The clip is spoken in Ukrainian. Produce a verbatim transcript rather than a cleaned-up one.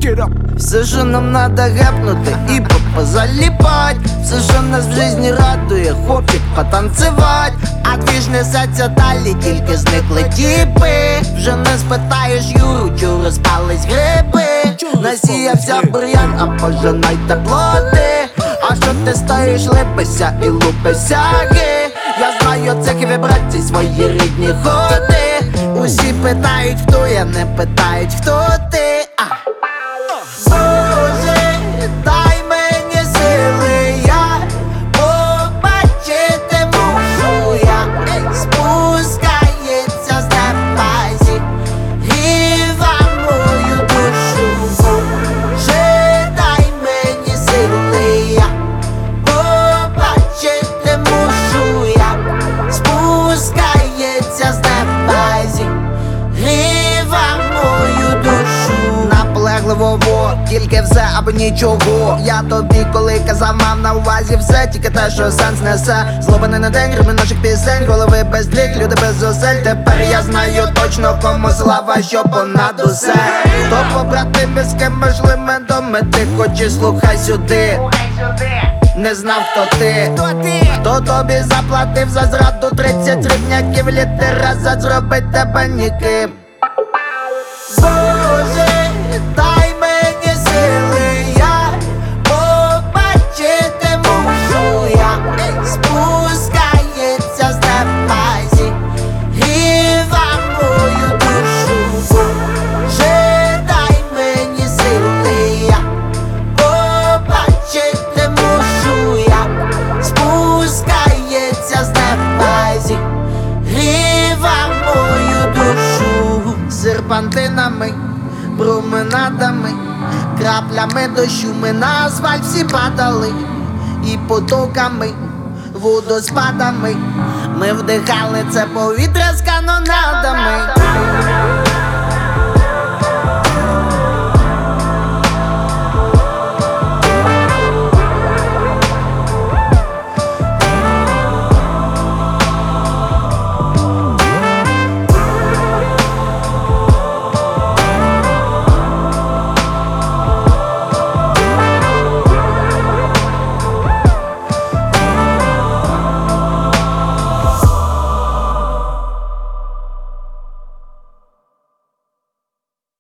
Все, що нам надо гепнути і позаліпать. Все, що нас в житті радує, хопік потанцевать. А двіж несеться далі, тільки зникли тіпи. Вже не спитаєш Юру, чу розпались гриби. Насіявся бур'ян, а пожинайте плоди. А що ти стоїш, липися і лупися ги? Я знаю цих вібрацій, свої рідні ходи. Усі питають, хто я, не питають, хто ти. А. Боже, дай мені сили, я побачити мушу я. Спускається з неба зігріва мою душу. Боже, дай мені сили, я побачити мушу я. Спускається з неба зігріва мою душу. Наполегливо, тільки все або нічого. Я тобі коли казав, мав на увазі все, тільки те, що сенс несе. Злобаний на день, рими наших пісень, голови без дріг, люди без зусиль. Тепер я знаю точно, кому слава, що понад усе. Хто побратими, з ким можливо доми, ти хочеш, слухай сюди. Не знав, хто ти, хто тобі заплатив за зраду тридцять рівняків літера, за зробить тебе ніким. Боже, дай мені сили, я побачити мушу я. Спускається з неба зігріва мою душу. Боже, дай мені сили, я побачити мушу я. Спускається з неба зігріва мою душу. Серпантинами, променадами, краплями дощу ми на асфальт всі падали. І потоками, водоспадами ми вдихали це повітря з канонадами.